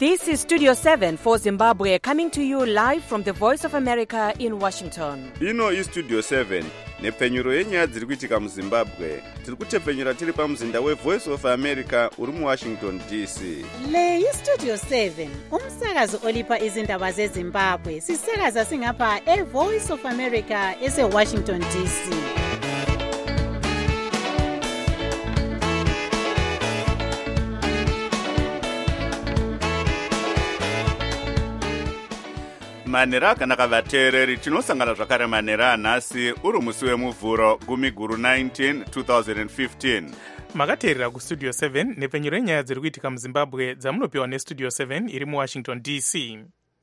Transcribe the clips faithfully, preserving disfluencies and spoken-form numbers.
This is Studio seven for Zimbabwe, coming to you live from the Voice of America in Washington. Ino is Studio seven, nepfenyuro yenyaya dziri kuitika muZimbabwe. Tiri kutepfenyura tiri pamuzinda we Voice of America uri mu Washington D C. Le yi Studio seven, umsakazo olipa izindaba zeZimbabwe. Sisakaza singapha e Voice of America ese Washington D C. Manera akanaka vateereri, tinosangana zvakare manera anhasi uri musi wemuvhuro gumi guru nineteen twenty fifteen. Makateerera kustudio seven nepfenyuro yenyaya dziri kuitika muZimbabwe dzamunopiwa nestudio seven iri muWashington D C.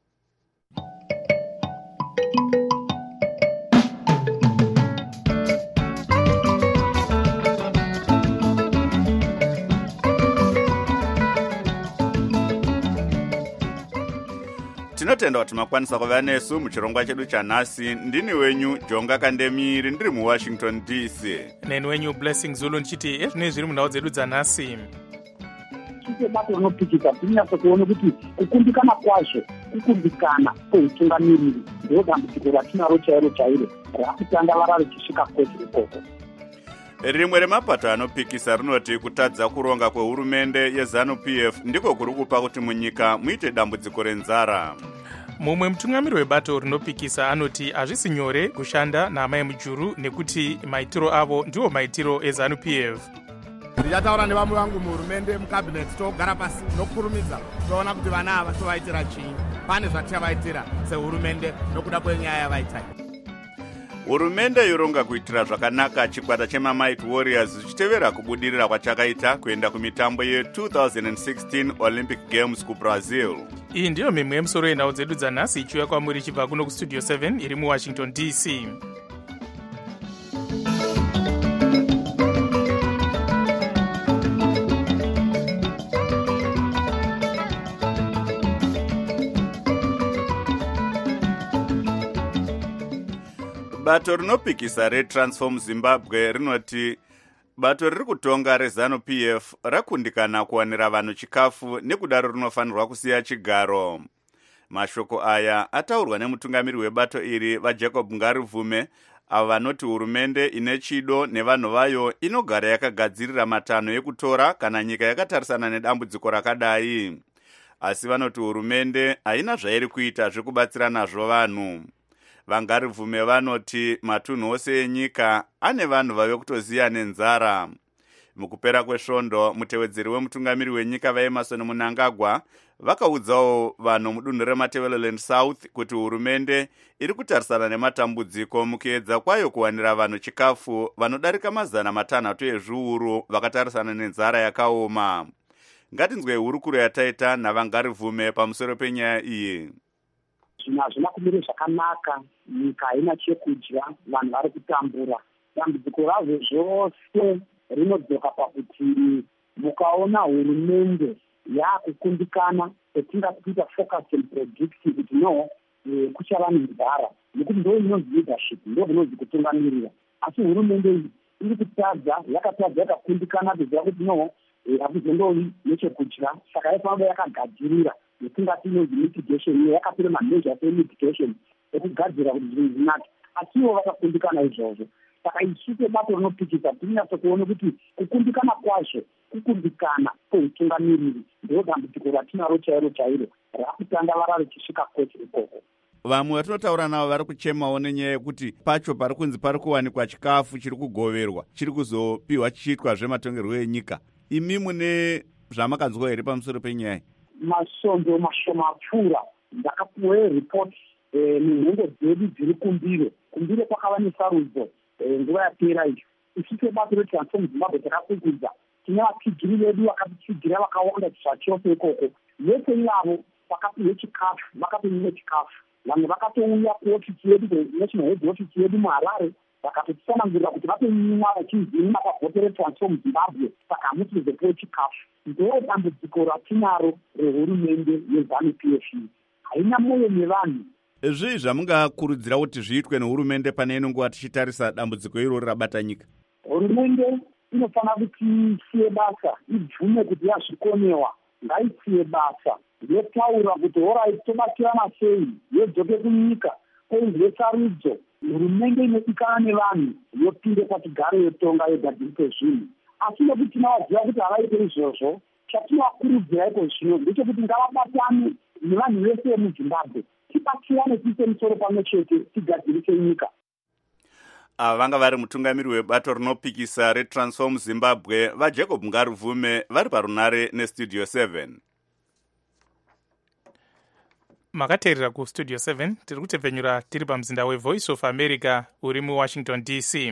Tinotenda kuti makwanisa kuva nesu muchirongwa chedu chanhasi. Ndini wenyu Jonga Kandemiri ndiri muWashington D C. Neni wenyu Blessing Zulu ndichiti ezvine zviri munhau dzedu dzanhasi. Chisebato rinopikisa tinyatso kuona kuti kukundikana kwazvo kukundikana kweutungamiriri ndiro dambudziko ratinaro chairo chairo rakutandavara richisvika kwedu ikoko. Rimwe remapato anopikisa rinoti kutadza kuronga kwehurumende yeZANU-P F ndiko kuri kupa kuti munyika muite dambudziko renzara. Mumwe mutungamiri webato rinopikisa anoti hazvisi nyore kushanda naamai mujuru nekuti maitiro avo ndiwo maitiro eZANU-P F. Ndichataura nevamwe vangu muhurumende mukabineti togara pasi nokurumidza toona kuti vana ava tovaitira chii, pane zvaticavaitira sehurumende nokuda kwenyaya yavaita. Hurumende yoronga kuitira zvakanaka chikwata chemaMighty Warriors zvichitevera kubudirira kwachakaita kuenda kumitambo ye-twenty sixteen Olympic Games kuBrazil. Iyi ndiyo mimwe yemusoro yenhau dzedu dzanhasi ichiuya kwamuri chibva kuno kustudio seven iri muWashington D C. Bato rinopikisa reTransform Zimbabwe rinoti bato riri kutonga reZANU-P F rakundikana kuwanira vanhu chikafu nekudaro rinofanirwa kusiya chigaro. Mashoko aya ataurwa nemutungamiri webato iri vaJacob Ngarivume, avo vanoti hurumende ine chido nevanhu vayo inogara yakagadzirira matanho ekutora kana nyika yakatarisana nedambudziko rakadai. Asi vanoti hurumende haina zvairi kuita zvekubatsira nazvo vanhu. Vangarivume vanoti matunhu ose enyika ane vanhu vave kutoziya nenzara. Mukupera kwesvondo, mutevedzeri wemutungamiri wenyika vaEmmerson Mnangagwa vakaudzawo vanhu mudunhu reMatabeleland South kuti hurumende iri kutarisana nematambudziko mukuedza kwayo kuwanira vanhu chikafu vanodarika mazana matanhatu ezviuru vakatarisana nenzara yakaoma. Ngatinzwe hurukuro yataita naVangarivume pamusoro penyaya iyi. Zvino hazvina kumira zvakanaka, nyika haina chekudya, vanhu vari kutambura. Dambudziko razvo zvose rinodzoka pakuti mukaona hurumende yaakukundikana etingakuita focus and predict kuti no kuchava nenzara, nekuti ndo inonzi leadership, ndo kunonzi kutungamirira. Asi hurumende iyi iri kutadza, yakatadza yakakundikana kuziva kuti no hakuzondovi nechekudya, saka yaifamba yakagadzirira yetingati inonzi mitigation, iyo yakapira mameasures emitigation ekugadzira kuti zvinhu zvinake, asiwo vakakundikana izvozvo. Saka isu sebato rinopikisa tinyatso kuona kuti kukundikana kwazvo kukundikana kweutungamiriri ndiro dambudziko ratinaro chairo chairo rakutandavara richisvika kwedu ikoko. Vamwe vatinotaura navo vari kuchemawo nenyaya yekuti pacho pari kunzi pari kuwanikwa chikafu chiri kugoverwa chiri kuzopiwa chichiitwa zvematongerwo enyika. Imi mune zvamakanzwa here pamusoro penyaya? Masondo mashoma apfuura ndakapuwe report munhongo dzedu dziri kumbire kumbire kwakava nesarudzo nguva yapera iyo. Isu sebato reTransform Zimbabwe takakukudza tine vapigiri vedu vakatitsigira vakawanda zvachose ikoko. Vese ivavo vakapiwe chikafu, vakapiwe chikafu. Vamwe vakatouya kuofisi yedu, national head office yedu muHarare, vakatotsanangurira kuti vapenyimwa vachizima pabhoto reTransform Zimbabwe, saka hamusi kuzopiwe chikafu. Ndo dambudziko ratinaro rehurumende yeZANU-P F haina moyo nevanhu. Zvii zvamungakurudzira kuti zviitwe nehurumende pane inonguva tichitarisa dambudziko iroro rabata nyika? Hurumende inofanira kuti isiye basa, ibvume kuti yazvikonewa ngaisiye basa yotaura kuti orai tobatirana sei yodzoke kunyika oizwe sarudzo hurumende inodikana nevanhu yopinde patigare yotonga yogadzirise zvinhu. Asi nekuti tinovaziva kuti havaite izvozvo, chatinovakurudzira iko zvino ndechekuti ngavabatane nevanhu vese vemuzimbabwe tibatsirane tiise musoro pamwe chete tigadzirise nyika. Ava vanga vari mutungamiri webato rinopikisa reTransform Zimbabwe vaJacob Ngaruvume vari parunare nestudio seven. Makateerera kustudio seven tiri kutepfenyura tiri pamuzinda weVoice of America uri muWashington D C.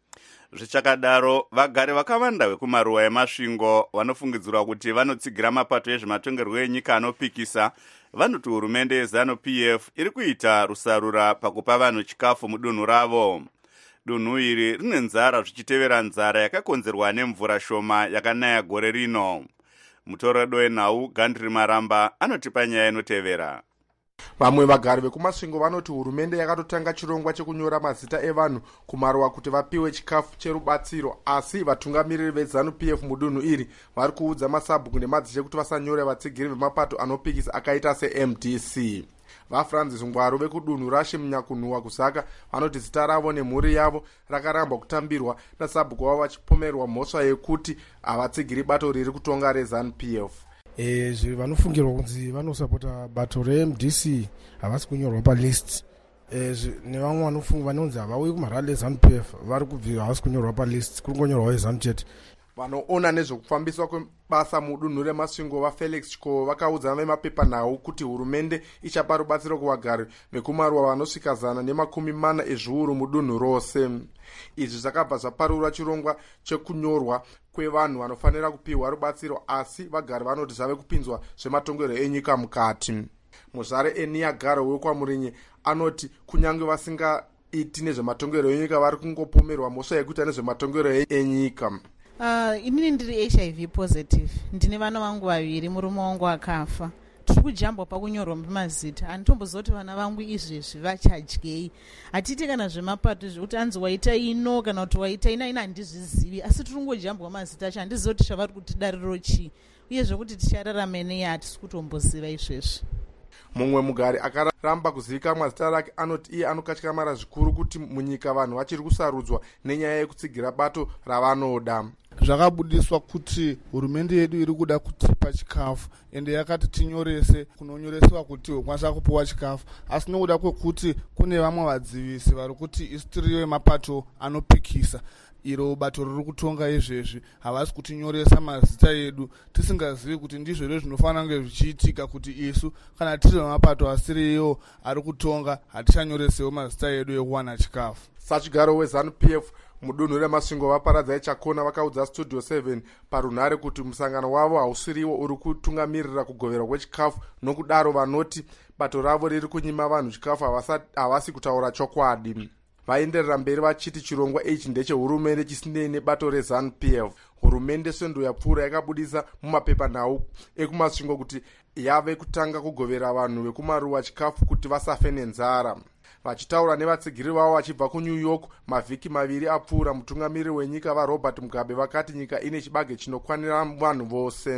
Zvichakadaro vagari vakawanda vekumaruwa emasvingo vanofungidzirwa kuti vanotsigira mapato ezvematongerwo enyika anopikisa vanoti hurumende yeZANU-P F iri kuita rusarura pakupa vanhu chikafu mudunhu ravo. Dunhu iri rine nzara zvichitevera nzara yakakonzerwa nemvura shoma yakanaya gore rino. Mutoredo wenhau Gandri Maramba anotipa nyaya inotevera. Vamwe vagari vekumasvingo vanoti hurumende yakatotanga chirongwa chekunyora mazita evanhu kumaruwa kuti vapiwe chikafu cherubatsiro, asi vatungamiriri veZANU-P F mudunhu iri vari kuudza masabhuku nemadzishe kuti vasanyore vatsigiri vemapato anopikisa akaita se-M D C. VaFrancis Ngwaru vekudunhu rashe munyakunhuhwa kusaka vanoti zita ravo nemhuri yavo rakaramba kutambirwa nasabhuku wavo vachipomerwa mhosva yekuti havatsigiri bato riri kutonga reZANU-P F. Eh, vanofungirwa kunzi vanosapota bato re-M D C havasi kunyorwa palist. Eh, nevamwe vanofunga vanonzi havauyi kumarali eZANU-P F vari kubvira havasi kunyorwa palist, kuri kunyorwa eZANU chete. Vanoona nezvekufambiswa kwebasa mudunhu remasvingo vaFelix Chiko vakaudza vemapepanhau kuti hurumende ichapa rubatsiro kuvagari vekumaruwa vanosvika zana nemakumi mana ezviuru mudunhu rose. Izvi zvakabva zvaparura chirongwa chekunyorwa kwevanhu vanofanira kupiwa rubatsiro, asi vagari vanoti zvave kupinzwa zvematongerwo enyika mukati. Muzvare eNiagara wekwamurinye anoti kunyange vasingaiti nezvematongerwo enyika vari kungopomerwa mhosva yekuita nezvematongerwo enyika. Uh, inini ndiri H I V positive, ndine vana vangu vaviri, murume wangu akafa. Tiri kujambwa pakunyorwa mazita, handitombozoti vana vangu izvezvi vachadyei. Hatiti kana zvemapato zvekuti anzi waita ino kana kuti waita ina ina handizvizivi, asi tiri kungojambwa mazita acho, handizivi kuti zvavari kutidariro chii uye zvekuti tichararame nei hatisi kutomboziva izvezvi. Mumwe mugari akaramba kuzivikanwa zita rake anoti iye anokatyamara zvikuru kuti munyika vanhu vachiri kusarudzwa nenyaya yekutsigira bato ravanoda. Zvakabudiswa kuti hurumende yedu iri kuda kutipa chikafu ende yakati tinyorese kunonyoreswa kuti ukwanisa kupiwa chikafu, asi nokuda kwekuti kune vamwe vadzivisi vari kuti isi tiri mapato anopikisa iro bato riri kutonga izvezvi havasi kutinyoresa mazita edu tisingazivi kuti ndizvo ere zvinofanira kunge zvichiitika kuti isu kana tiri mapato asiriyo ari kutonga hatichanyoresewo mazita edu ekuwana chikafu. Sachigaro weZANU-P F mudunhu remasvingo vaparadza echakona vakaudza studio seven parunhare kuti musangano wavo hausiriwo uri kutungamirira kugoverwa kwechikafu, nokudaro vanoti bato ravo riri kunyima vanhu chikafu havasi kutaura chokwadi. Vaenderera mberi vachiti chirongwa ichi ndechehurumende chisinei nebato reZANU-P F. Hurumende swendo yapfuura yakabudisa mumapepanhau ekumasvingo kuti yave kutanga kugovera vanhu vekumaruwa chikafu kuti vasafe nenzara. Vachitaura nevatsigiri vavo vachibva kuNew York mavhiki maviri apfuura, mutungamiriri wenyika vaRobert Mugabe vakati nyika ine chibage chinokwanira vanhu vose.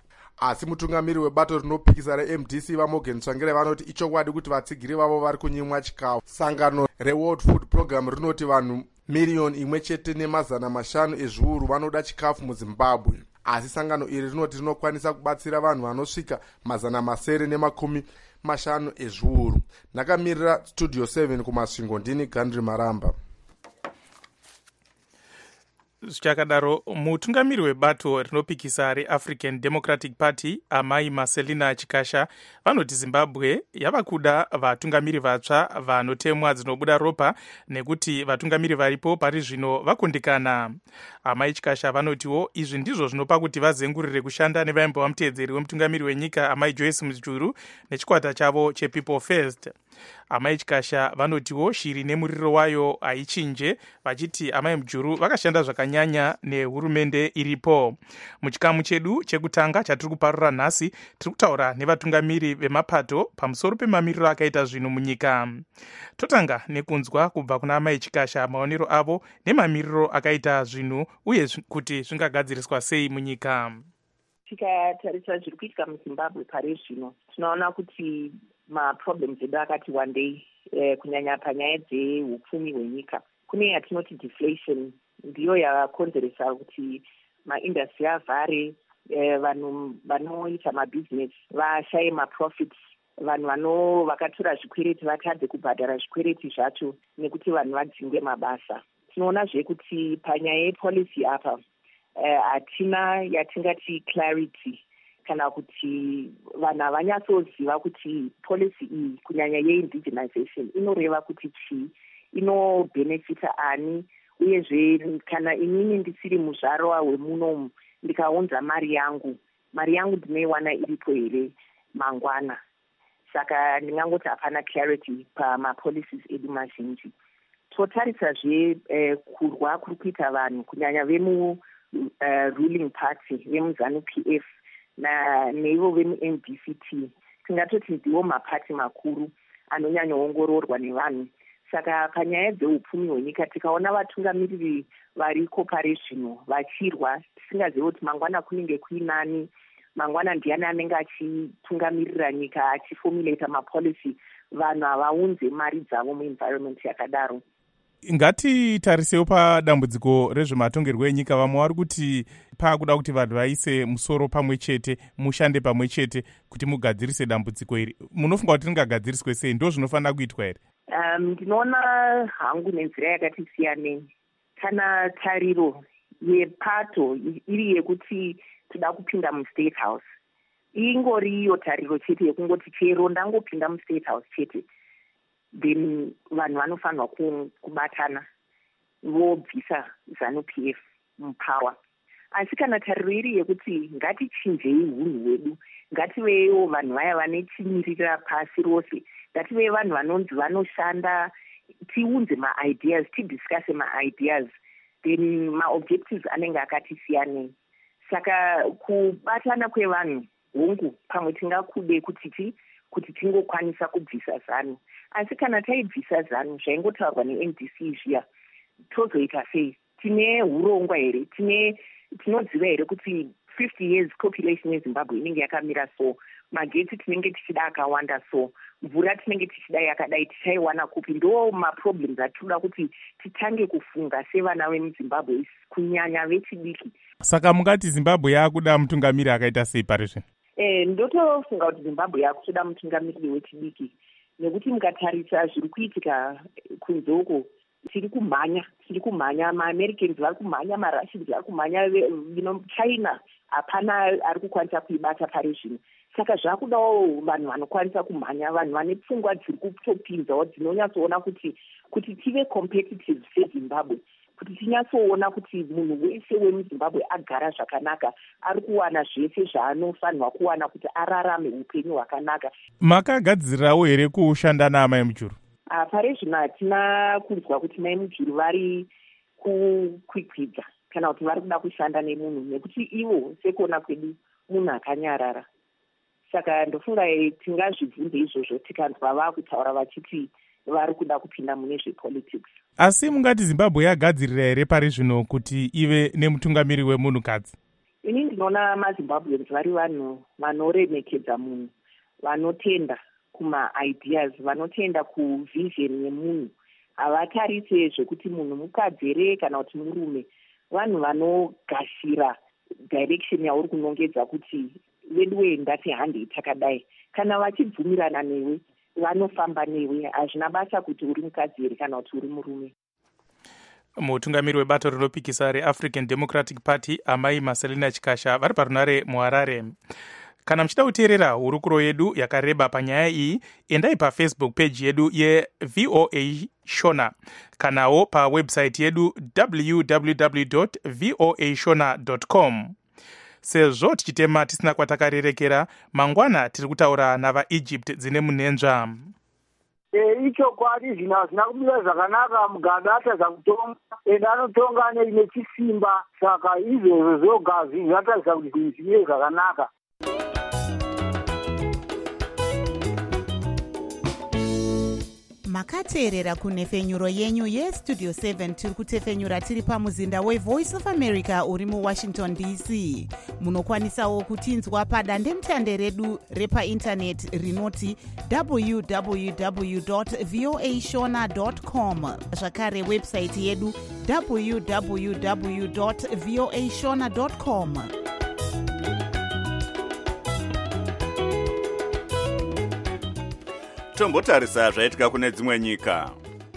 Asi mutungamiriri webato rinopikisa re-M D C vaMorgan Tsvangire vanoti ichokwadi kuti vatsigiri vavo vari kunyimwa chikafu. Sangano reWorld Food Program rinoti vanhu miriyoni imwe chete nemazana mashanu ezviuru vanoda chikafu muZimbabwe, asi sangano iri rinoti rinokwanisa kubatsira vanhu vanosvika mazana masere nemakumi mashanu ezviuru. Ndakamirira studio seven kumasvingo, ndini Gandri Maramba. Zvichakadaro, mutungamiri webato rinopikisa reAfrican Democratic Party amai Marcelina Chikasha vanoti Zimbabwe yava kuda vatungamiri vatsva vanotemwa dzinobuda ropa nekuti vatungamiri varipo pari zvino vakundikana. Amai Chikasha vanotiwo izvi ndizvo zvinopa kuti vazengurire kushanda nevaimbo vamuteedzeri wemutungamiri wenyika amai Joyce Mujuru nechikwata chavo chePeople First. Amai Chikasha vanotiwo shiri nemuriro wayo haichinje, vachiti amai Mujuru vakashanda zvakanyanya nehurumende iripo. Muchikamu chedu chekutanga chatiri kuparura nhasi tiri kutaura nevatungamiri vemapato pamusoro pemamiriro akaita zvinhu munyika. Totanga nekunzwa kubva kuna amai Chikasha maonero avo nemamiriro akaita zvinhu uye kuti zvingagadziriswa sei munyika. tikatarisa zviri kuitika muzimbabwe pari zvino tinoona kuti maproblems edu akati wandei eh, kunyanya panyaya dzeupfumi hwenyika. Kune yatinoti deflation ndiyo yakakonzeresa kuti maindastry avhare, eh, vanhu vanoita mabhizinesi vashaye maprofits, vanhu vano vakatora zvikwereti vatadze kubhadhara zvikwereti zvacho nekuti vanhu vadzingwe mabasa. Tinoonazve kuti panyaya yepolicy apa hatina uh, yatingati clarity kana kuti vanhu havanyatsoziva kuti policy iyi kunyanya yeindigenization inoreva kuti chii, inobenefita ani, uyezve kana inini ndisiri muzvarwa wemunomu ndikaunza mari yangu mari yangu ndinoiwana iripo here mangwana. Saka ndingangoti hapana clarity pamapolicies edu mazhinji. Totarisazve eh, kurwa kuri kuita vanhu kunyanya vemu uh, ruling party vemuzanu P F na neivo vemu M D C T, tingatoti ndiwo mapati makuru anonyanyoongororwa nevanhu. Saka panyaya dzeupfumi hwenyika tikaona vatungamiriri variko pari zvino vachirwa, tisingazivi kuti mangwana kunenge kuinani, mangwana ndiani anenge achitungamirira nyika achifomulata mapolicy, vanhu havaunze mari dzavo muenvironment yakadaro. Ngatitarisewo padambudziko rezvematongerwo enyika. Vamwe vari kuti paakuda kuti vanhu vaise musoro pamwe chete, mushande pamwe chete kuti mugadzirise dambudziko iri. Munofunga kuti ringagadziriswe sei? Ndo zvinofanira kuitwa here? Um, ndinoona hangu nenzira yakati siyanei. Kana tariro yepato iri yekuti toda kupinda mustate house, ingori iyo tariro chete yekungoti chero ndangopinda mustate house chete, then vanhu vanofanirwa kubatana vobvisa zanu P F mupower. Asi kana tariro iri yekuti ngatichinjei hunhu hwedu, ngativewo vanhu vaya vanechimirira pasi rose, ngative vanhu vanonzi vanoshanda, tiunze ma-ideas, tidiscuse ma-ideas, then ma-objectives anenge akati siyanei. Saka kubatana kwevanhu hongu pamwe tingakude kuti ti kuti tingokwanisa kubvisa zanu. Asi kana taibvisa zanu zvaingotaurwa ne-M D C zviya, tozoita sei? Tine urongwa here? Tine tinoziva here kuti fifty years population yeZimbabwe inenge yakamira so, magetsi tinenge tichida akawanda so, mvura tinenge tichida yakadai tichaiwana kupi? Ndo maproblems atinoda kuti titange kufunga sevana vemuZimbabwe, kunyanya vechidiki. Saka mungati Zimbabwe yakuda mutungamiri akaita sei pari zvino? Eh, ndotofunga kuti Zimbabwe yakutoda mutungamiri wechidiki, nekuti mukatarisa zviri kuitika kunzoko, tiri kumhanya tiri kumhanya maAmericans vari kumhanya, maRussians vari kumhanya, you know, China hapana ari kukwanisa kuibata pari zvino. Saka zvakudawo vanhu vanokwanisa kumhanya, vanhu vane pfungwa dziri kutopinzawo dzinonyatsoona kuti kuti tive competitive seZimbabwe, kuti tinyatsoona kuti munhu wese wemuZimbabwe agara zvakanaka, ari kuwana zvese zvaanofanirwa kuwana kuti ararame upenyu hwakanaka. Makagadzirirawo here kushanda naamai mujuru? Uh, pari zvino hatina kunzwa kuti mai mujuru vari kukwikwidza kana kuti vari kuda kushanda nemunhu, nekuti ivo sekuona kwedu munhu akanyarara. Saka ndofunga tingazvibvunze izvozvo tikanzwa vaakutaura vachiti vari kuda kupinda mune zvepolitics. Asi mungati Zimbabwe yagadzirira here pari zvino kuti ive nemutungamiri wemunhukadzi? Ini ndinoona maZimbabweans vari vanhu vanoremekedza munhu, vanotenda kuma-ideas, vanotenda kuvision yemunhu, havatarise zvekuti munhu mukadzi here kana kuti murume, vanhu vanogashira direction yauri kunongedza kuti weduwe ndati handi itakadai. Kana vachibvumirana newe vanofamba newe, hazvina basa kuti uri mukadzi here kana kuti uri murume. Mutungamiri webato rinopikisa reAfrican Democratic Party amai Marcelina Chikasha vari parunare muHarare. Kana muchida kuteerera hurukuro yedu yakareba panyaya iyi, endai paFacebook page yedu yeV O A Shona, kanawo pawebsite yedu w w w dot v o a shona dot com. Sezvo tichitema tisina kwatakarerekera, mangwana tiri kutaura navaEgypt dzine munenzva. E, ichokwadi zvino hazvina kumira zvakanaka. Mugabe atadza kutonga ende anotonga neine chisimba, saka izvozvo zvoga zvinoratidza kuti zvinhu zvimire zvakanaka. makateerera kunhefenyuro yenyu yestudio seven. Tiri kutefenyura tiri pamuzinda wevoice of america uri muwashington d c. Munokwanisawo kutinzwa padandemutande redu repaindaneti rinoti w w w dot voa shona dot com, zvakare websaiti yedu w w w dot voa shona dot com. tombotarisa zvaitika kune dzimwe nyika.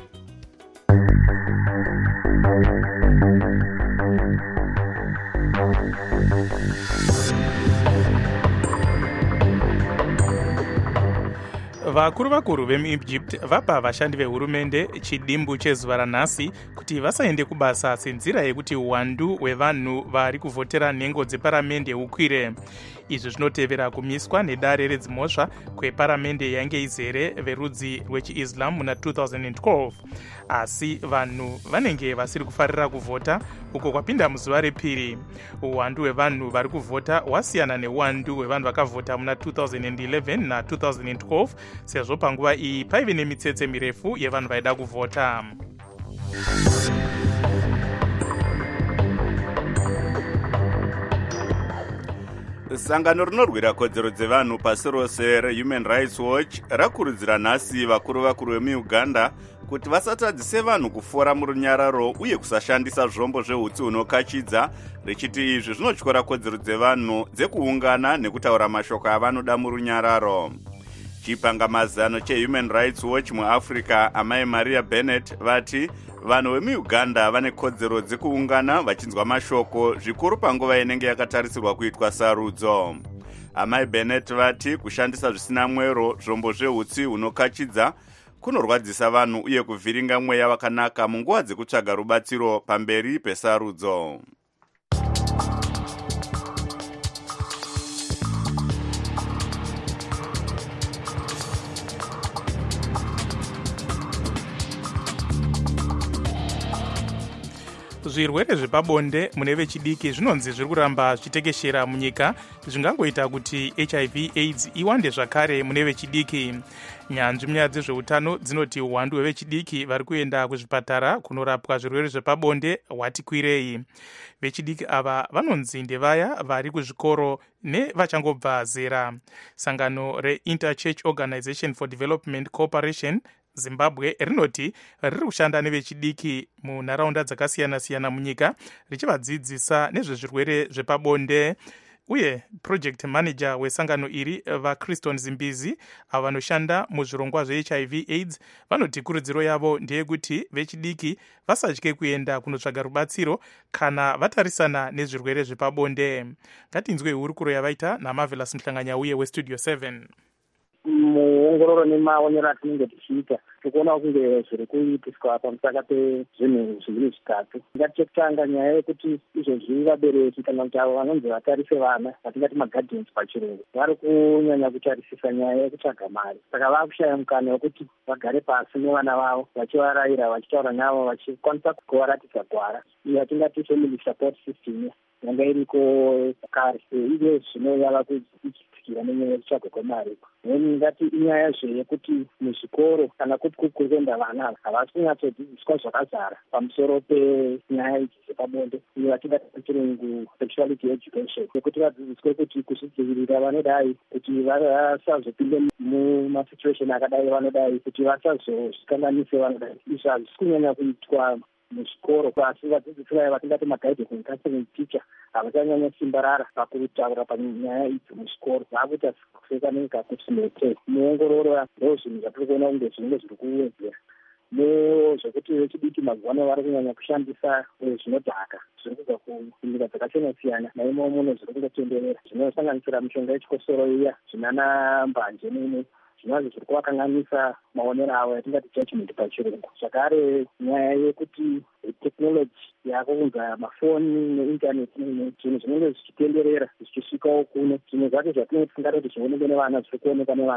vakuru vakuru vemuegypt vapa vashandi vehurumende chidimbu chezuva ranhasi kuti vasaende kubasa senzira yekuti uwandu hwevanhu vari kuvhotera nhengo dzeparamende hukwire. Izvi zvinotevera kumiswa nedare redzimhosva kweparamende yainge izere verudzi rwechiislam muna two thousand twelve. Asi vanhu vanenge vasiri kufarira kuvhota uko kwapinda muzuva repiri. Uwandu hwevanhu vari kuvhota hwasiyana neuwandu hwevanhu vakavhota muna two thousand eleven na two thousand twelve, sezvo panguva iyi paive nemitsetse mirefu yevanhu vaida kuvhota. Sangano rinorwira kodzero dzevanhu pasi rose rehuman rights watch rakurudzira nhasi vakuru vakuru vemuuganda kuti vasatadzise vanhu kufora murunyararo uye kusashandisa zvombo zveutsi hunokachidza, richiti izvi zvinotyora kodzero dzevanhu dzekuungana nekutaura mashoko avanoda murunyararo. Chipangamazano chehuman rights watch muafrica amai Maria Bennett vati vanhu vemuuganda vane kodzero dzekuungana vachinzwa mashoko zvikuru panguva inenge yakatarisirwa kuitwa sarudzo. Amai Bennett vati kushandisa zvisina mwero zvombo zveutsi hunokachidza kunorwadzisa vanhu uye kuvhiringa mweya wakanaka munguva dzekutsvaga rubatsiro pamberi pesarudzo. Zvirwere zvepabonde mune vechidiki zvinonzi zviri kuramba zvichitekeshera munyika, zvingangoita kuti H I V AIDS iwande zvakare mune vechidiki. Nyanzvi munyaya dzezveutano dzinoti uwandu hwevechidiki vari kuenda kuzvipatara kunorapwa zvirwere zvepabonde hwati kwirei. Vechidiki ava vanonzi ndevaya vari kuzvikoro nevachangobva zera. Sangano reInterchurch Organization for Development Cooperation Zimbabwe rinoti riri kushanda nevechidiki munharaunda dzakasiyana-siyana munyika richivadzidzisa nezvezvirwere zvepabonde. Uye project manager wesangano iri vaChriston Zimbizi avo vanoshanda muzvirongwa zve-H I V AIDS vanoti kurudziro yavo ndeyekuti vechidiki vasatye kuenda kunotsvaga rubatsiro kana vatarisana nezvirwere zvepabonde. Ngatinzwe hurukuro yavaita naMarvelous Mhlanganyauye westudio seven. muongororo nemaonero atinenge tichiita tikuona kunge zviri kuitiswa pamusaka pezvinhu zviviri zvitatu. Ngatichekutanga nyaya yekuti izvozvi vabereki kana kuti avo vanonzi vatarise vana vatingati maguardians pachirungu vari kunyanya kutarisisa nyaya yekutsvaga mari, saka vakushaya mukana wekuti vagare pasi nevana vavo vachivarayira vachitaura navo vachikwanisa kuvaratidza gwara iyo yatingati family support system yanga iriko kare. Izvo zvino yava kuitikira nenyaya yekutsvagwa kwemari. Neni ngati inyaya zveyekuti muzvikoro kana kuti kuri kuenda vana havasi kunyatsodzidziswa zvakazara pamusoro penyaya idzi dzepabonde iyo yatingati pachirungu sexuality education, yekuti vadzidziswe kuti kuzvidzivirira vanodai kuti vasazopinde mumasituation akadai vanodai kuti vasazozvikanganise vanodai. Izvi hazvisi kunyanya kuitwa muzvikoro, asi vadzidzisi vaya vatingati maguidance and counseling teacher havachanyanya simba rara pakutaura panyaya idzi muzvikoro. Vakuita kupfeka neka kuti mete muongororo ndo zvinhu zvatiri kuona kunge zvinenge zviri kuwedzera nezvekuti vechidiki mazuvaano vari kunyanya kushandisa zvinodhaka zviri kubva kunyika dzakasiyana-siyana naimo muno zviri kungotenderera zvinosanganisira mishonga yechikosoro iya zvinana mbanje nini zvinova zviri kuvakanganisa maonero avo yatingati judgment pachirungu. Zvakare nyaya yekuti technology yako kunza mafoni neintaneti nini zvinhu zvinenge zvichitenderera zvichisvikawo kuno, zvimwe zvacho zvatinoti tingati kuti zvionekwe nevana zviri kuonekwa nevana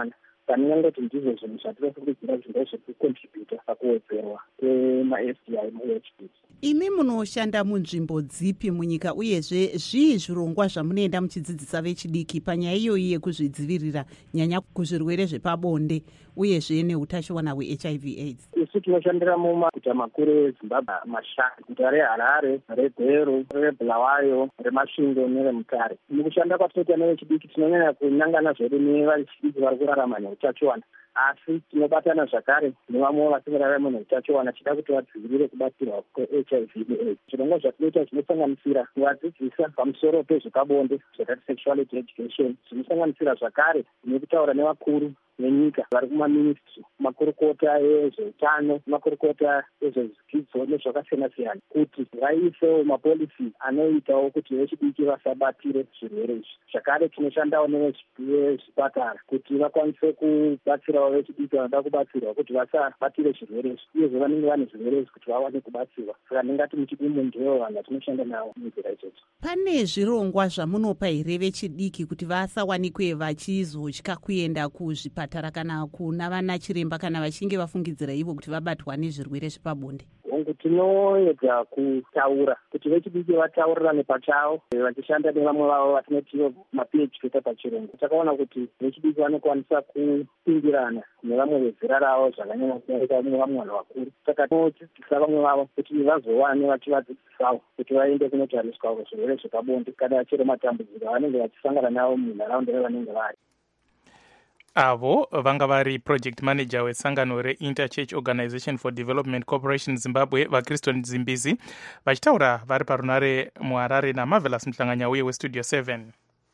pandingangoti ndizvo zvinhu zvatinofungidzira kuti ndozvekucontributa pakuwedzerwa kwema-F D I mu-H B. imi munoshanda munzvimbo dzipi munyika uyezve zvii zvirongwa zvamunoenda muchidzidzisa vechidiki panyaya iyoyi yekuzvidzivirira nyanya kuzvirwere zvepabonde uyezve neutachiona hwe-H I V AIDS? isu tinoshandira mumaguta makuru ezimbabwe mashanu, guta reharare, regweru, rebulawayo, remasvingo neremutare. mukushanda kwatinoita nevechidiki tinonyanya kunyangana zvedu nevechidiki vari kurarama neutachiona, asi tinobatana zvakare nevamwe vasingararama neutachiona chida kuti vadzivirire kubatsirwa kwe-H I V neAIDS. zvirongwa zvatinoita zvinosanganisira kuvadzidzisa pamusoro pezvepabonde zvakati sexuality education, zvinosanganisira zvakare nekutaura nevakuru venyika vari kumaministry, makurukota ezveutano, makurukota ezvezvidzidzo nezvakasiyana-siyana, kuti vaisewo mapolisi anoitawo kuti vechidiki vasabatire zvirwere izvi. zvakare tinoshandawo nevezvipatara kuti vakwanise kubatsirawo vechidiki vanoda kubatsirwa kuti vasabatire zvirwere izvi, uyezve vanenge vane zvirwere izvi kuti vawane kubatsirwa. saka ndingati muchidimu ndivo vanhu vatinoshanda navo munzira ichocho. pane zvirongwa zvamunopa here vechidiki kuti vasawanikwe vachizotya kuenda kuzvipatara kana kuna vana chiremba kana vachinge vafungidzira ivo kuti vabatwa nezvirwere zvepabonde? hongu tinoedza kutaura kuti vechidiki vataurirane pachavo vachishanda nevamwe vavo vatinotivo ma-PhD pachirungu. takaona kuti vechidiki vanokwanisa kupindirana nevamwe vezera ravo zvakanyanya kudarika nevamwe vanhu vakuru. saka tinodzidzisa vamwe vavo kuti vazowane vachivadzidzisawo kuti vaende kunotariswa zvirwere zvepabonde kana vachiri matambudziko vanenge vachisangana navo munharaunda yavanenge vari. avo vanga vari project manager wesangano re-Interchurch Organization for Development Corporation Zimbabwe vaChriston Zimbizi vachitaura vari parunare muharare naMarvelous Mhlanganya uye westudio seven.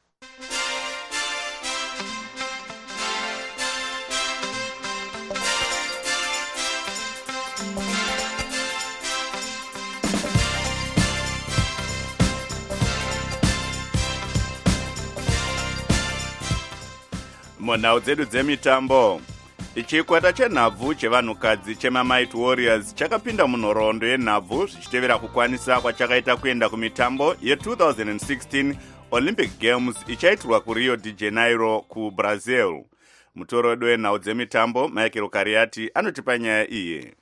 munhau dzedu dzemitambo, chikwata chenhabvu chevanhukadzi chemamighty warriors chakapinda munhoroondo yenhabvu zvichitevera kukwanisa kwachakaita kuenda kumitambo ye-twenty sixteen Olympic Games ichaitirwa kuRio de Janeiro kuBrazil. Mutorodo wenhau dzemitambo Michael Kariati anotipa nyaya iyi.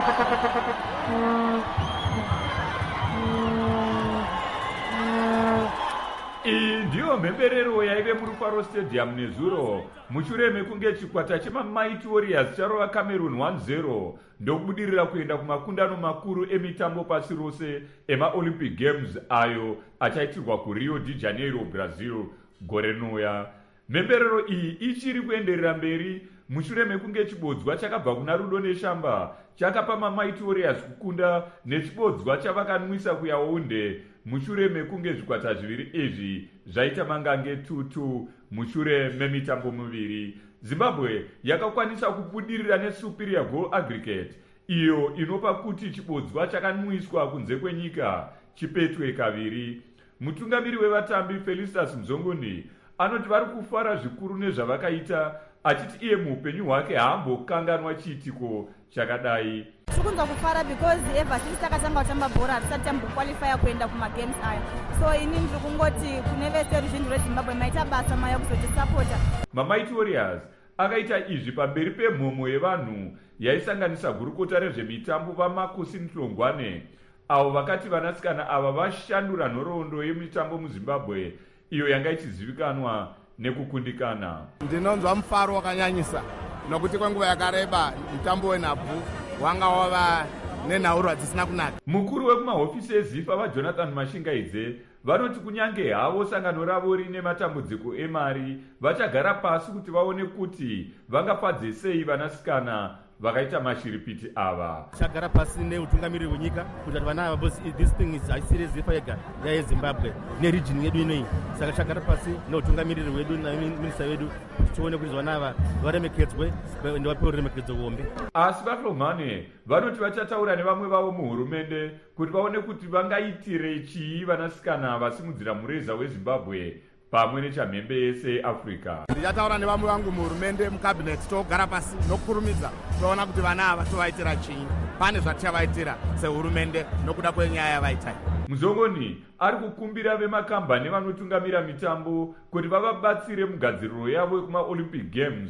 iyi ndiyo mhemberero yaive murufaro stadium nezuro mushure mekunge chikwata chemamighty warriors charova Cameroon one zero ndokubudirira kuenda kumakundano makuru emitambo pasi rose emaolympic games ayo achaitirwa kuRio de Janeiro Brazil gore rinouya. mhemberero iyi ichiri kuenderera mberi mushure mekunge chibodzwa chakabva kuna Rudo neshamba chakapa mamighty warriors kukunda nechibodzwa chavakanwisa kuyaunde mushure mekunge zvikwata zviviri izvi zvaita mangange two two mushure memitambo miviri. Zimbabwe yakakwanisa kubudirira nesuperior goal aggregate iyo inopa kuti chibodzwa chakanwiswa kunze kwenyika chipetwe kaviri. Mutungamiri wevatambi Felicitas Mzongoni anoti vari kufara zvikuru nezvavakaita, achiti iye muupenyu hwake haambokanganwa chiitiko chakadai. Tikunza kufara because ever since takatanga kutamba bhora hatisati tambokwalifya kuenda kumagames aya, so ini ndiri kungoti kune vese ruzhinji rwezimbabwe maita basa maya kuzotisapota. mamighty warriors akaita izvi pamberi pemhomo yevanhu yaisanganisa gurukota rezvemitambo vaMakosi Nhlongwane avo vakati vanasikana ava vashandura nhoroondo yemitambo muzimbabwe iyo yanga ichizivikanwa nekukundikana. Ndinonzwa mufaro wakanyanyisa nokuti kwenguva yakareba mutambo wenhabvu wanga wava nenhaurwa dzisina kunaka. Mukuru wekumahofisi ezifa vaJonathan Mashingaidze vanoti kunyange havo sangano ravo rine matambudziko emari vachagara pasi kuti vaone kuti vangafadze sei vanasikana vakaita mashiripiti ava. Chagara pasi neutungamiriri wenyika kuti vana ava bosi this thing is aisiri ezifa yega yayezimbabwe nerijini yedu inei, saka chagara pasi neutungamiriri wedu naminista wedu kuti tione kuti vana ava varemekedzwe ende vapewo ruremekedzo hombe. Asi vahlongane vanoti vachataura nevamwe vavo muhurumende kuti vaone kuti vangaitire chii vanasikana vasimudzira mureza wezimbabwe pamwe nechamhembe yese yeAfrica. Ndichataura nevamwe vangu muhurumende mukabineti togara pasi nokurumidza toona kuti vana ava tovaitira chii, pane zvatichavaitira sehurumende nokuda kwenyaya yavaita. Mzongoni ari kukumbira vemakambani vanotungamira mitambo kuti vavabatsire mugadziriro yavo kumaolympic games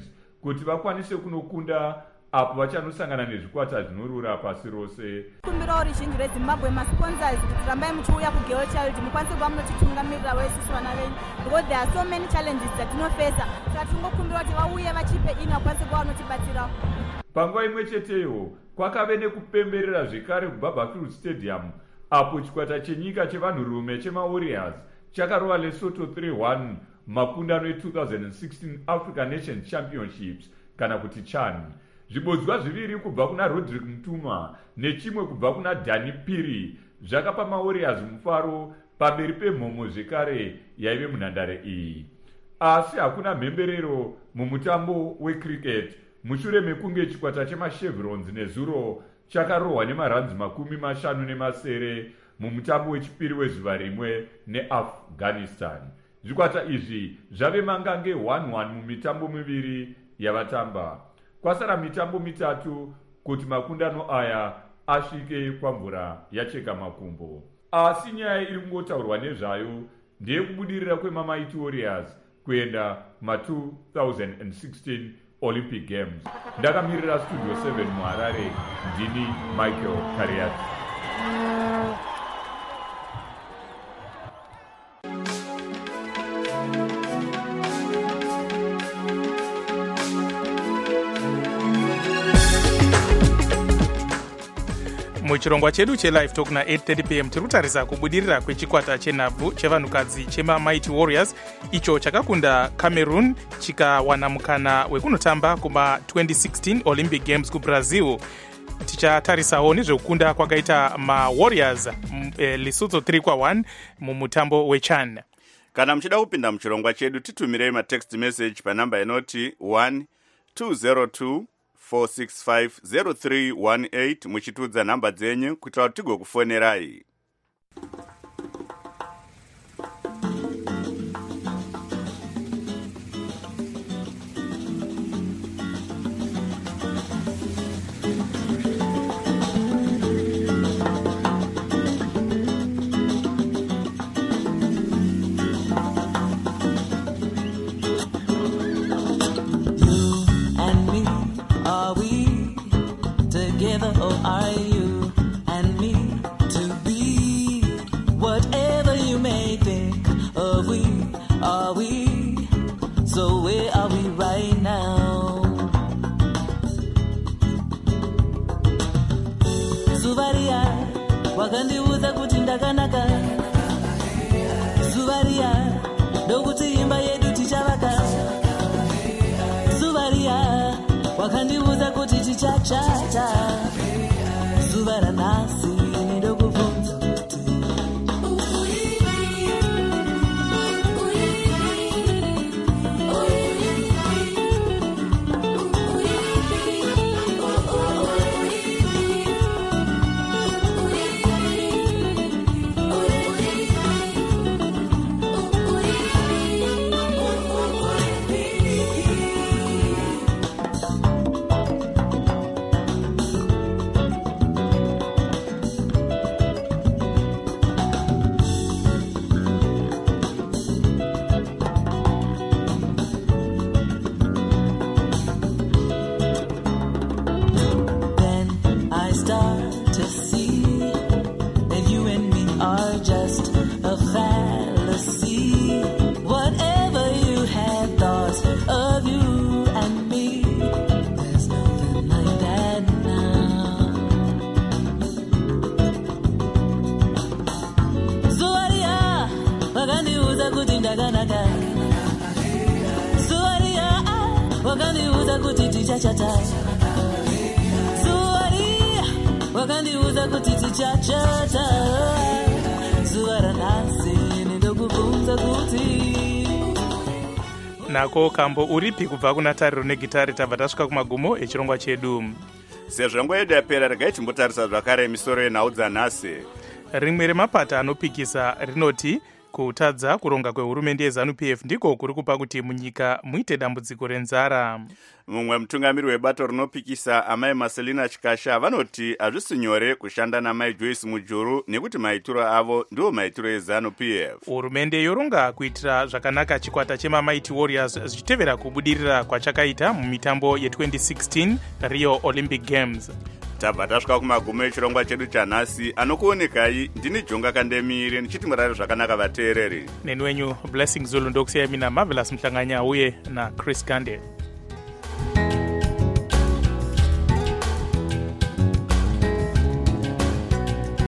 kuti vakwanise kunokunda apo vachanosangana nezvikwata zvinorura pasi rose. kumbirawo ruzhinji rezimbabwe masponsors kuti rambai muchiuya kugirl child mukwanise kuva munotitungamirira weisusu vana venyu because there are so many challenges dzatinofesa saka tingokumbira kuti vauye vachipe ini vakwanise kuva vanotibatsirawo. panguva imwe cheteyo kwakave nekupemberera zvekare kuBarberfield Stadium apo chikwata chenyika chevanhurume chemawarriors chakarova Lesotho three one makundano e two thousand sixteen African Nations Championships kana kuti CHAN. Zvibodzwa zviviri kubva kuna Rodrick Mtuma nechimwe kubva kuna Dani Piri zvakapa mawarriors mufaro pamberi pemhomo zvekare yaive munhandare iyi. Asi hakuna mhemberero mumutambo wecricket mushure mekunge chikwata chemashevrons nezuro chakarohwa nemaranzi makumi mashanu nemasere mumutambo wechipiri wezuva rimwe neAfghanistan. Zvikwata izvi zvave mangange one one mumitambo miviri yavatamba. Kwasara mitambo mitatu kuti makundano aya asvike kwamvura yacheka makumbo. Asi nyaya iri kungotaurwa nezvayo ndeyekubudirira kwemaMighty Warriors kuenda ma two thousand sixteen Olympic Games. Ndakamirira Studio seven muHarare, ndini Michael Kariati. muchirongwa chedu chelive talk na eight thirty p m tiri kutarisa kubudirira kwechikwata chenhabvu chevanhukadzi chemaMighty Warriors icho chakakunda Cameroon chikawana mukana wekunotamba kuma twenty sixteen Olympic Games kuBrazil. Tichatarisawo nezvekukunda kwakaita maWarriors e, Lesotho three one mumutambo weCHAN. Kana muchida kupinda muchirongwa chedu titumirei matext message panamba inoti one two zero two four six five zero three one eight muchitudza namba dzenyu kuitira kuti tigokufonerai. Or are you and me to be whatever you may think of? We are we, so where are we right now? Zuvaria wakandiudza kuti ndakanaka, Zuvaria ndokuti imba yedu tichavaka, Zuvaria wakandiudza kuti tichachata, zuva ranhasi ndokubvunza kuti wakandiudza kuti tichachata, Zuvaria wakandiudza kuti tichachata, zuva ranhasi ndokubvunza kuti nako kambo uripi kubva kuna tariro negitari. Tabva tasvika kumagumo echirongwa chedu. Sezvo nguva yedu yapera, regai timbotarisa zvakare misoro yenhau dzanhasi. Rimwe remapata anopikisa rinoti kutadza kuronga kwehurumende yeZANU-P F ndiko kuri kupa kuti munyika muite dambudziko renzara. Mumwe mutungamiri webato rinopikisa amai Marcelina Chikasha vanoti hazvisi nyore kushanda namai Joyce Mujuru nekuti maitiro avo ndiwo maitiro eZANU-P F. Hurumende yoronga kuitira zvakanaka chikwata chemaMighty Warriors zvichitevera kubudirira kwachakaita mumitambo ye twenty sixteen Rio Olympic Games. Tabva tasvika kumagumo echirongwa chedu chanhasi. Anokuonekai ndini Jonga Kandemire ndichiti murare zvakanaka vateereri. Neni wenyu Blessing Zulu ndokusiyai mina Marvelous Mhlanganya uye na Chris Gande.